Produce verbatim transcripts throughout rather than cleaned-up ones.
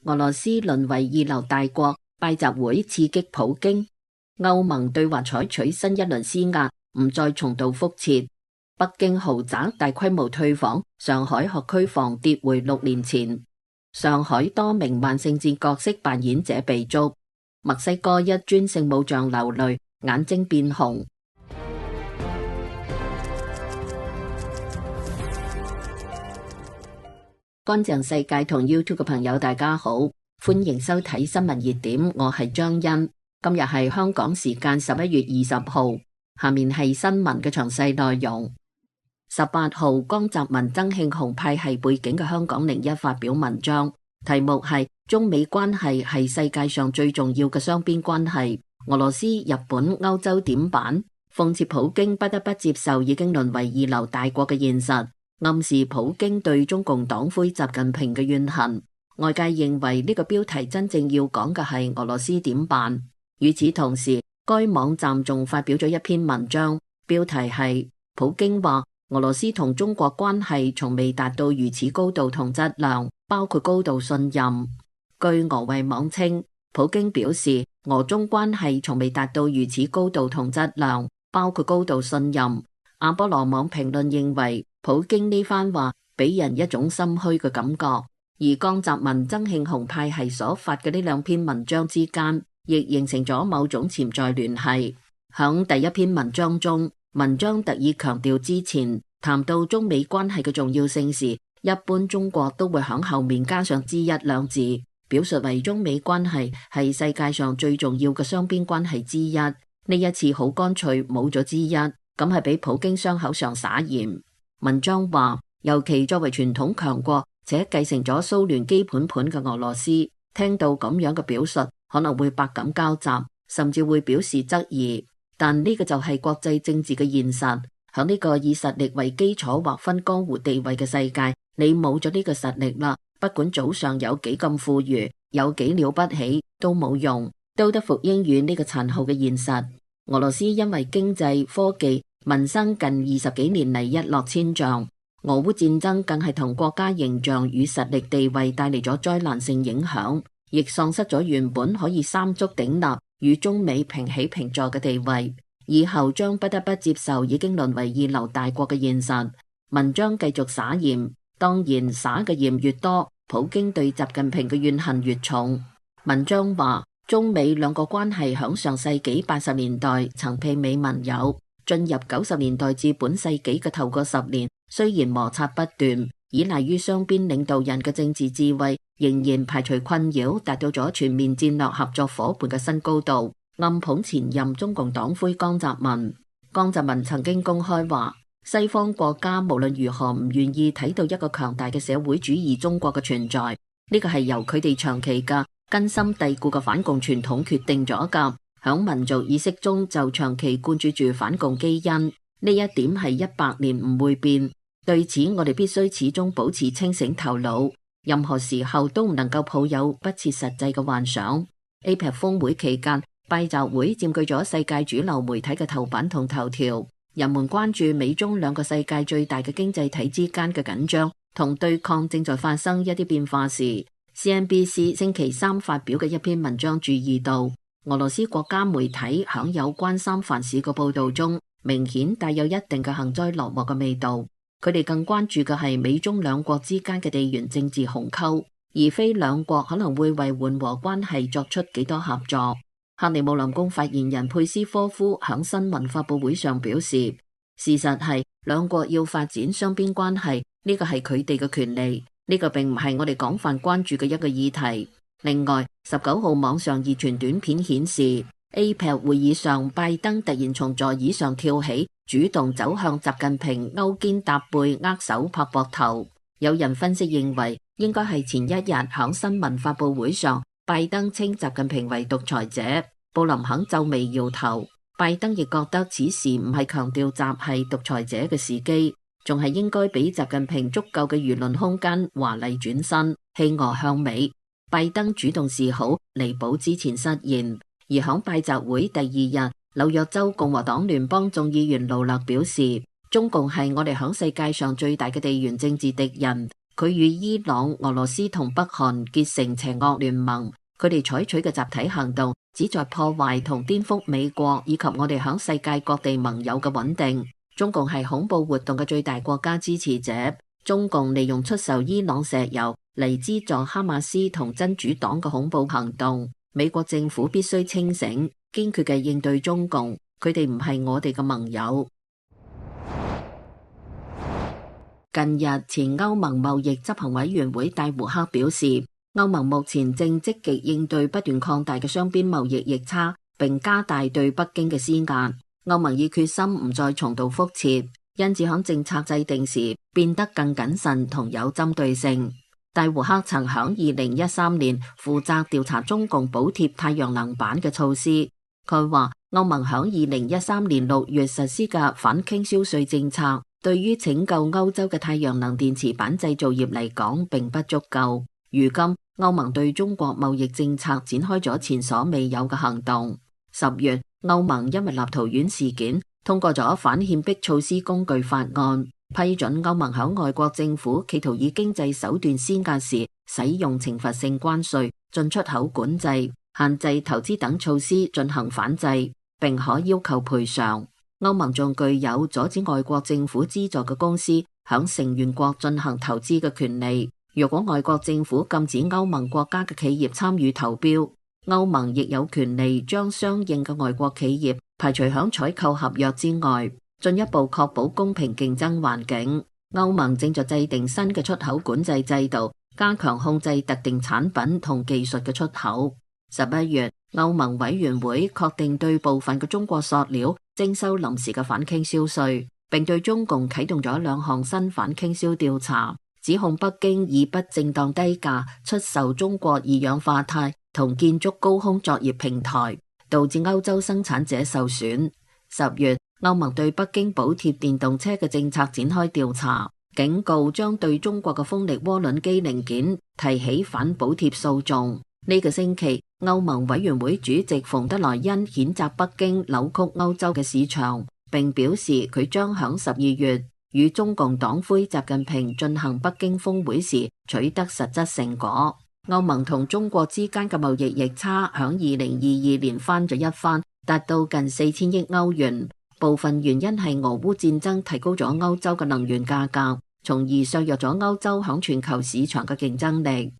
俄羅斯淪為二流大國，拜習會刺激普京。歐盟對華採取新一輪施壓，唔再重蹈覆轍。北京豪宅大規模退房，上海學區房跌回六年前。上海多名萬聖節角色扮演者被捉。墨西哥一尊聖母像流淚，眼睛變紅。乾淨世界同 YouTube 嘅朋友大家好，歡迎收睇新聞熱點，我係張欣。今日係香港時間十一月二十號，下面係新聞嘅詳細內容。十八號，江澤民、曾慶紅派系背景嘅香港零一發表文章，題目係中美關係係世界上最重要嘅雙邊關係，俄羅斯、日本、歐洲點辦？諷刺普京不得不接受已經淪為二流大國嘅現實，暗示普京對中共黨魁習近平嘅怨恨。外界認為呢個標題真正要講嘅係俄羅斯點辦？與此同時，該網站仲發表咗一篇文章，標題係普京話俄羅斯同中國關係從未達到如此高度同質量，包括高度信任。據俄衛網稱，普京表示俄中關係從未達到如此高度同質量，包括高度信任。阿波羅網評論認為，普京呢番話俾人一種心虛嘅感覺，而江澤民、曾慶紅派系所發嘅呢兩篇文章之間，亦形成咗某種潛在聯繫。響第一篇文章中，文章特意強調之前談到中美關係嘅重要性時，一般中國都會響後面加上之一兩字，表述為中美關係係世界上最重要嘅雙邊關係之一。呢一次好乾脆冇咗之一，咁係俾普京傷口上撒鹽。文章話，尤其作為傳統強國且繼承咗蘇聯基本盤嘅俄羅斯，聽到咁樣嘅表述可能會百感交集，甚至會表示質疑。但呢個就係國際政治嘅現實，響呢個以實力為基礎劃分江湖地位嘅世界，你冇咗呢個實力啦，不管祖上有幾咁富裕，有幾了不起，都冇用，都得服膺於呢個殘酷嘅現實。俄羅斯因為經濟、科技、民生近二十幾年嚟一落千丈，俄烏戰爭更係同國家形象與實力地位帶嚟咗災難性影響，亦喪失咗原本可以三足鼎立與中美平起平坐嘅地位，以後將不得不接受已經淪為二流大國嘅現實。文章繼續撒鹽，當然撒嘅鹽越多，普京對習近平嘅怨恨越重。文章話，中美兩個關係響上世紀八十年代曾媲美盟友，進入九十年代至本世紀嘅頭個十年，雖然摩擦不斷，依賴於雙邊領導人嘅政治智慧，仍然排除困擾，達到咗全面戰略合作夥伴嘅新高度，暗捧前任中共黨魁江澤民。江澤民曾經公開話，西方國家無論如何唔願意睇到一個強大嘅社會主義中國嘅存在，呢個係由佢哋長期嘅根深蒂固嘅反共傳統決定咗噶，響民族意識中就長期灌注住反共基因，呢一點係一百年唔會變。對此，我哋必須始終保持清醒頭腦，任何時候都唔能夠抱有不切實際嘅幻想。A P E C 峰會期間，拜習會佔據咗世界主流媒體嘅頭版同頭條，人們關注美中兩個世界最大嘅經濟體之間嘅緊張同對抗正在發生一啲變化時， C N B C 星期三發表嘅一篇文章注意到，俄羅斯國家媒體響有關三藩市嘅報道中，明顯帶有一定嘅幸災樂禍嘅味道。佢哋更關注嘅係美中兩國之間嘅地緣政治鴻溝，而非兩國可能會為緩和關係作出幾多合作。克里姆林宮發言人佩斯科夫響新聞發佈會上表示，事實係兩國要發展雙邊關係，呢個係佢哋嘅權利，呢個並唔係我哋廣泛關注嘅一個議題。另外，十九號網上熱傳短片顯示， A P E C 會議上拜登突然從座椅上跳起，主動走向習近平，勾肩搭背，握手拍膊頭。有人分析認為，應該係前一日響新聞發佈會上，拜登稱習近平為獨裁者，布林肯皺眉搖頭。拜登亦覺得此時唔係強調習係獨裁者嘅時機，仲係應該俾習近平足夠嘅輿論空間，華麗轉身，棄俄向美。拜登主動示好，彌補之前失言。而響拜習會第二日，紐約州共和黨聯邦眾議員盧勒表示，中共係我哋響世界上最大嘅地緣政治敵人， 佢與伊朗、俄羅斯同北韓結成邪惡聯盟，佢哋採取嘅集體行動旨在破壞同顛覆美國以及我哋響世界各地盟友嘅穩定。中共係恐怖活動嘅最大國家支持者，中共利用出售伊朗石油嚟資助哈馬斯同真主黨嘅恐怖行動。美國政府必須清醒，堅決嘅應對中共，佢哋唔係我哋嘅盟友。近日前歐盟貿易執行委員會戴胡克表示，歐盟目前正積極應對不斷擴大嘅雙邊貿易逆差，並加大對北京嘅施壓。歐盟已決心唔再重蹈覆轍，因此喺政策制定時變得更謹慎同有針對性。戴胡克曾響二零一三年負責調查中共補貼太陽能板嘅措施。佢話歐盟響二零一三年六月實施嘅反傾銷稅政策，對於拯救歐洲嘅太陽能電池板製造業嚟講並不足夠。如今歐盟對中國貿易政策展開咗前所未有嘅行動。十月，歐盟因為立陶宛事件通過咗反脅迫措施工具法案，批准歐盟響外國政府企圖以經濟手段施壓時使用懲罰性關稅、進出口管制、限制投資等措施進行反制，並可要求賠償。歐盟仲具有阻止外國政府資助嘅公司響成員國進行投資嘅權利。若果外國政府禁止歐盟國家嘅企業參與投標，歐盟亦有權利將相應嘅外國企業排除響採購合約之外，進一步確保公平競爭環境。歐盟正在制定新嘅出口管制制度，加強控制特定產品同技術嘅出口。十一月，歐盟委員會確定對部分嘅中國塑料徵收臨時嘅反傾銷稅，並對中共啟動咗兩項新反傾銷調查，指控北京以不正當低價出售中國二氧化鈦同建築高空作業平台，導致歐洲生產者受損。十月，歐盟對北京補貼電動車嘅政策展開調查，警告將對中國嘅風力渦輪機零件提起反補貼訴訟。呢個星期，歐盟委員會主席馮德萊恩譴責北京扭曲歐洲嘅市場，並表示佢將響十二月與中共黨魁習近平進行北京峰會時取得實質成果。歐盟同中國之間嘅貿易逆差響二零二二年翻咗一番，達到近四千億歐元。部分原因係俄烏戰爭提高咗歐洲嘅能源價格，從而削弱咗歐洲響全球市場嘅競爭力。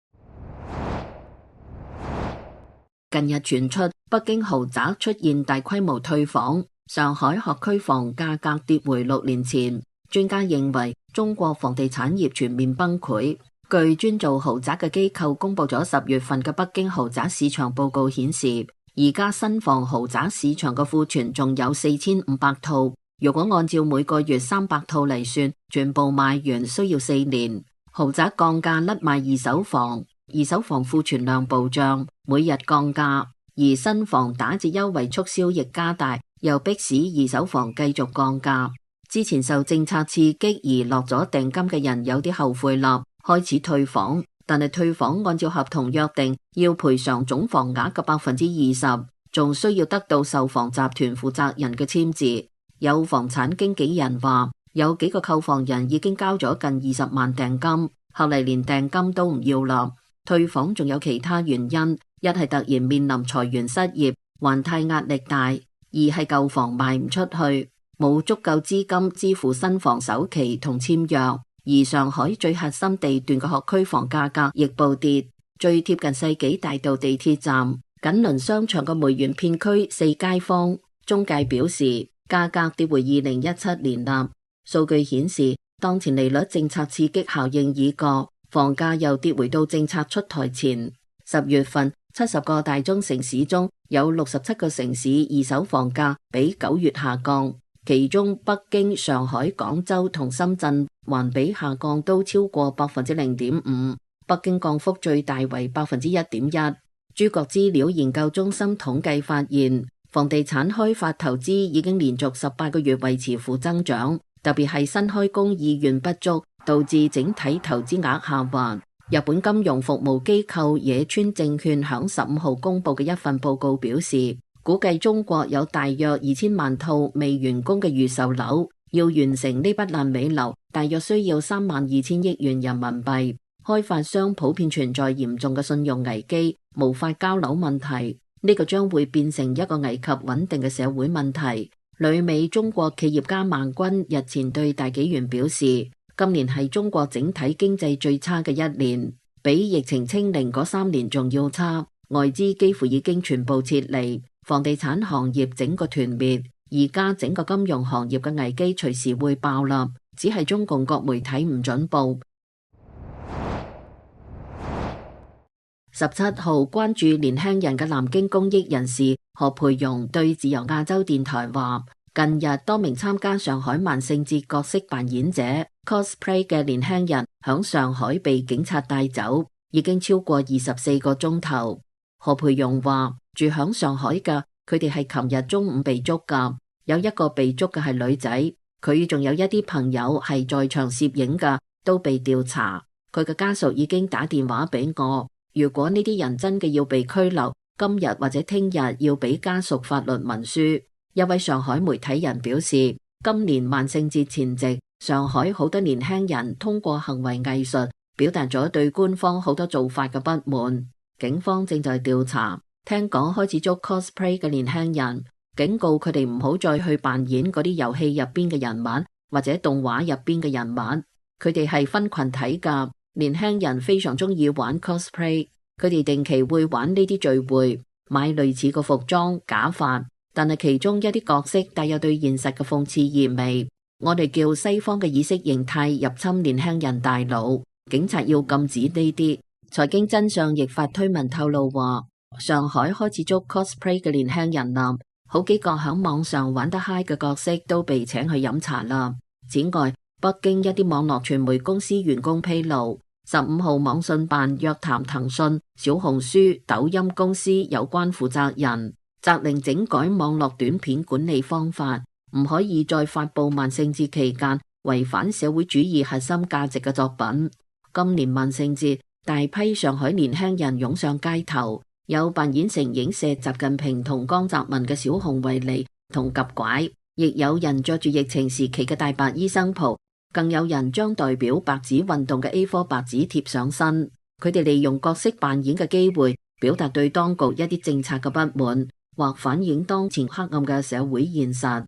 近日傳出北京豪宅出現大規模退房，上海學區房價格跌回六年前。專家認為中國房地產業全面崩潰。據專做豪宅嘅機構公布咗十月份嘅北京豪宅市場報告顯示，而家新房豪宅市場嘅庫存仲有四千五百套，如果按照每個月三百套嚟算，全部賣完需要四年。豪宅降價甩賣二手房，二手房庫存量暴漲，每日降價，而新房打折優惠促銷亦加大，又迫使二手房繼續降價。之前受政策刺激而落咗訂金嘅人有啲後悔啦，開始退房，但係退房按照合同約定要賠償總房額嘅百分之二十，仲需要得到售房集團負責人嘅簽字。有房產經紀人話，有幾個購房人已經交咗近二十萬訂金，後嚟連訂金都唔要啦。退房仲有其他原因，一係突然面臨裁員失業，還貸壓力大；二係舊房賣唔出去，冇足夠資金支付新房首期同簽約。而上海最核心地段嘅學區房價格亦暴跌，最貼近世紀大道地鐵站、緊鄰商場嘅梅園片區四街坊，中介表示價格跌回二零一七年啦。數據顯示，當前利率政策刺激效應已過，房價又跌回到政策出台前。十月份，七十個大中城市中有六十七個城市二手房價比九月下降，其中北京、上海、廣州同深圳環比下降都超過百分之零點五，北京降幅最大為百分之一點一。諸國資料研究中心統計發現，房地產開發投資已經連續十八個月維持負增長，特別係新開工意願不足，導致整體投資額下滑。日本金融服務機構野村證券響十五號公布嘅一份報告表示，估計中國有大約二千萬套未完工嘅預售樓， 要完成呢筆爛尾樓，大約需要三萬二千億元人民幣。開發商普遍存在嚴重嘅信用危機，無法交樓問題，呢個將會變成一個危及穩定嘅社會問題。旅美中國企業家孟軍日前對大紀元表示，今年係中國整體經濟最差嘅一年，比疫情清零嗰三年仲要差。外資幾乎已經全部撤離，房地產行業整個團滅，而家整個金融行業嘅危機隨時會爆啦，只係中共各媒體唔準報。十七號關注年輕人嘅南京公益人士何培榮對自由亞洲電台話，近日多名參加上海萬聖節角色扮演者 cosplay 嘅年輕人響上海被警察帶走，已經超過二十四個鐘頭。何培榮話，住響上海嘅佢哋係琴日中午被捉噶，有一個被捉嘅係女仔，佢仲有一啲朋友係在場攝影嘅，都被調查。佢嘅家屬已經打電話俾我。如果呢啲人真嘅要被拘留，今日或者聽日要俾家屬法律文書。一位上海媒體人表示，今年萬聖節前夕，上海好多年輕人通過行為藝術表達咗對官方好多做法嘅不滿。警方正在調查，聽講開始捉 cosplay 嘅年輕人，警告佢哋唔好再去扮演嗰啲遊戲入邊嘅人物或者動畫入邊嘅人物。佢哋係分群體㗎。年輕人非常中意玩 cosplay， 佢哋定期會玩呢啲聚會，買類似嘅服裝假髮，但係其中一啲角色帶有對現實嘅諷刺意味。我哋叫西方嘅意識形態入侵年輕人大腦，警察要禁止呢啲。財經真相亦發推文透露話，上海開始捉 cosplay 嘅年輕人啦，好幾個響網上玩得嗨嘅角色都被請去飲茶啦。此外，北京一啲網絡傳媒公司員工披露，十五號網信辦約談騰訊、小紅書、抖音公司有關負責人，責令整改網絡短片管理方法，唔可以再發布萬聖節期間違反社會主義核心價值嘅作品。今年萬聖節，大批上海年輕人湧上街頭，有扮演成影射習近平同江澤民嘅小熊維尼同夾拐，亦有人着住疫情時期嘅大白醫生袍。更有人將代表白紙運動嘅 A 四 白紙貼上身，佢哋利用角色扮演嘅機會，表達對當局一啲政策嘅不滿，或反映當前黑暗嘅社會現實。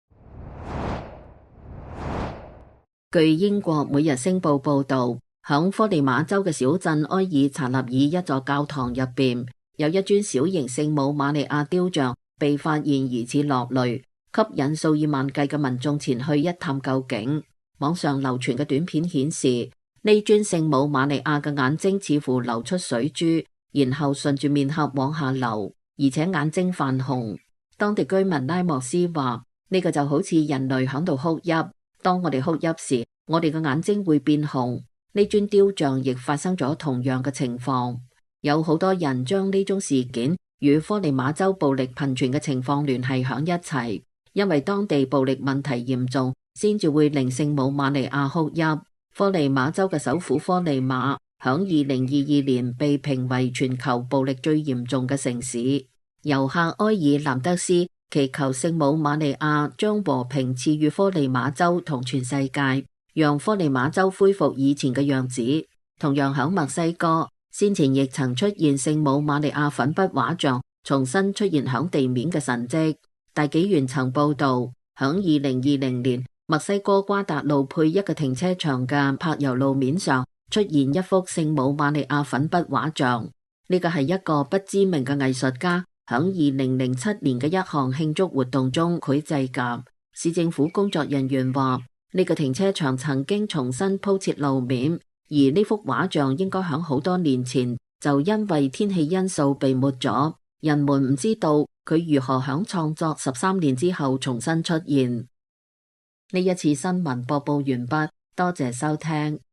據英國每日星報報道，響科利馬州嘅小鎮埃爾查納爾一座教堂入邊，有一尊小型聖母瑪利亞雕像被發現疑似落淚，吸引數以萬計嘅民眾前去一探究竟。網上流傳嘅短片顯示，呢尊聖母瑪利亞嘅眼睛似乎流出水珠，然後順住面頰往下流，而且眼睛泛紅。當地居民拉莫斯話，呢個就好似人類響度哭泣，當我哋哭泣時，我哋嘅眼睛會變紅。呢尊雕像亦發生咗同樣嘅情況。有好多人將呢宗事件與科利馬州暴力頻傳嘅情況聯繫響一齊，因為當地暴力問題嚴重，先至會令聖母瑪利亞哭泣。科利馬州嘅首府科利馬響二零二二年被評為全球暴力最嚴重嘅城市。遊客埃爾南德斯祈求聖母瑪利亞將和平賜予科利馬州同全世界，讓科利馬州恢復以前嘅樣子。同樣響墨西哥，先前亦曾出現聖母瑪利亞粉筆畫像重新出現響地面嘅神蹟。大紀元曾報道，響二零二零年，墨西哥瓜達路佩一個停車場嘅柏油路面上出現一幅聖母瑪利亞粉筆畫像。呢個係一個不知名嘅藝術家響二零零七年嘅一項慶祝活動中繪製㗎。市政府工作人員話，呢個停車場曾經重新鋪設路面，而呢幅畫像應該響好多年前就因為天氣因素被抹咗。人們唔知道佢如何響創作十三年之後重新出現。呢一次新聞播報完畢，多謝收聽。